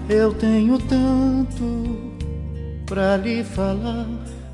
Eu tenho tanto pra lhe falar,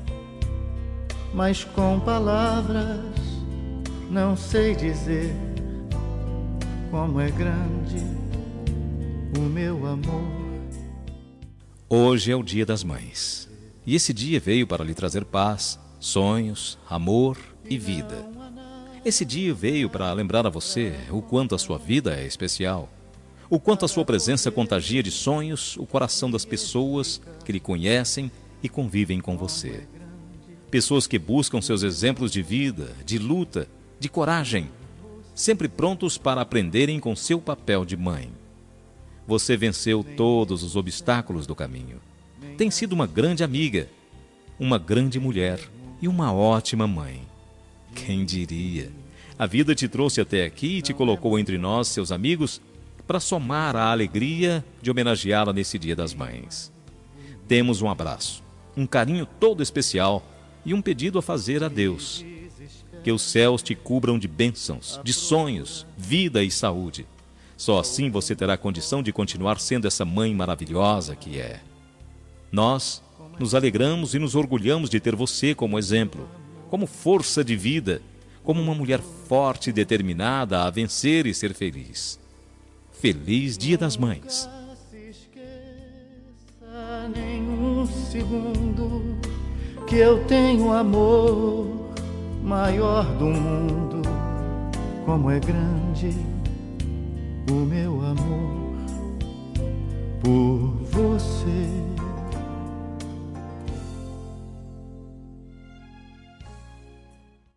mas com palavras não sei dizer como é grande o meu amor. Hoje é o Dia das Mães, e esse dia veio para lhe trazer paz, sonhos, amor e vida. Esse dia veio para lembrar a você o quanto a sua vida é especial, o quanto a sua presença contagia de sonhos o coração das pessoas que lhe conhecem e convivem com você. Pessoas que buscam seus exemplos de vida, de luta, de coragem, sempre prontos para aprenderem com seu papel de mãe. Você venceu todos os obstáculos do caminho. Tem sido uma grande amiga, uma grande mulher e uma ótima mãe. Quem diria? A vida te trouxe até aqui e te colocou entre nós, seus amigos, para somar a alegria de homenageá-la nesse Dia das Mães. Temos um abraço, um carinho todo especial e um pedido a fazer a Deus. Que os céus te cubram de bênçãos, de sonhos, vida e saúde. Só assim você terá condição de continuar sendo essa mãe maravilhosa que é. Nós nos alegramos e nos orgulhamos de ter você como exemplo, como força de vida, como uma mulher forte e determinada a vencer e ser feliz. Feliz Dia das Mães. Nunca se esqueça nem um segundo que eu tenho o amor maior do mundo. Como é grande o meu amor por você.